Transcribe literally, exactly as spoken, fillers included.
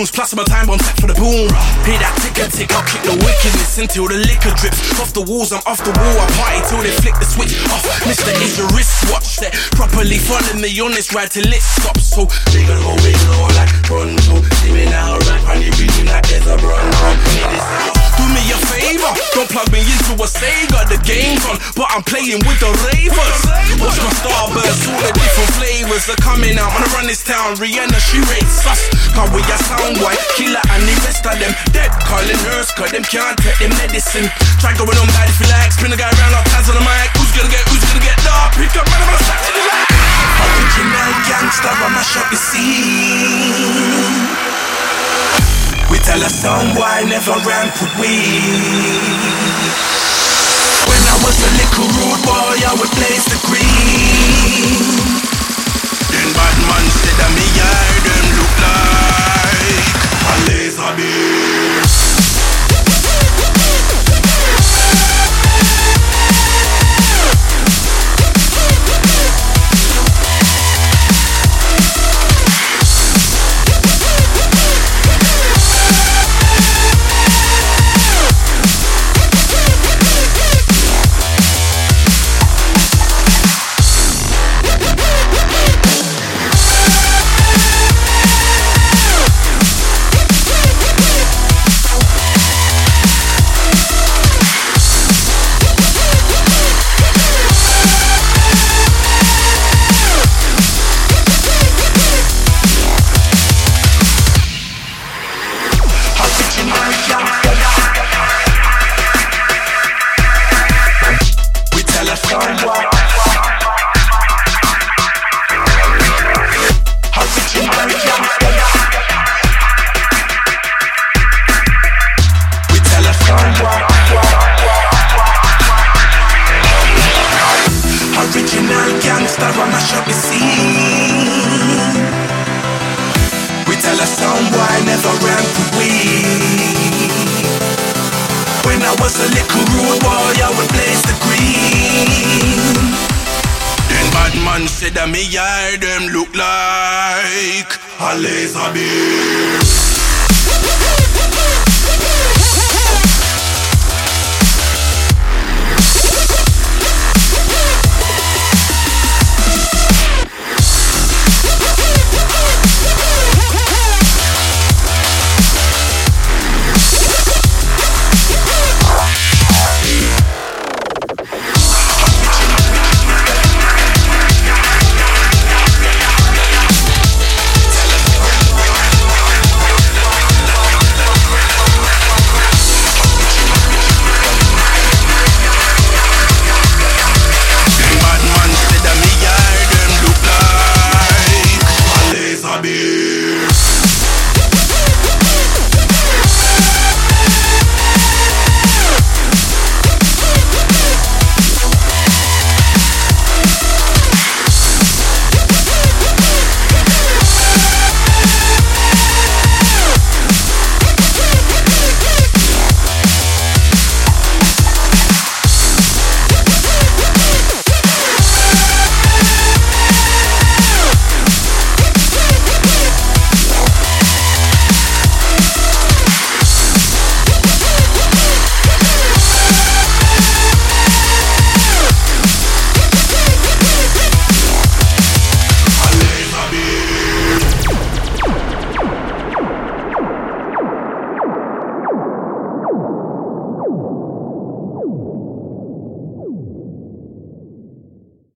tunes, plus my time bomb set for the boom. Pay that ticker tick, I'll kick the wickedness until the liquor drips off the walls. I'm off the wall, I party till they flick the switch off. Mister is your wristwatch set properly. Follow me on this ride till it stops. So they gonna go, they gonna go like pronto. See me now, right on the beat like there's a bronco. Do me a favor, don't plug me into a Sega. The game's on, but I'm playing with the ravers. Watch my starburst, all the different flavors are coming out. Wanna run this town, Rihanna, she rates us. Cause we a sound white, killer and the rest of them dead. Calling nurse, cause them can't take them medicine. Try going on bad if you like, spin the guy around like ties on the mic. Who's gonna get, who's gonna get dark? Pick up, man, I'm gonna start to the light. Original gangster, I mash up the scene. We tell a song why never ran with weed. When I was a little rude boy, I would blaze the green. Then bad man said that me eye them look like a laser beam. Said that me eye them look like a laser beam.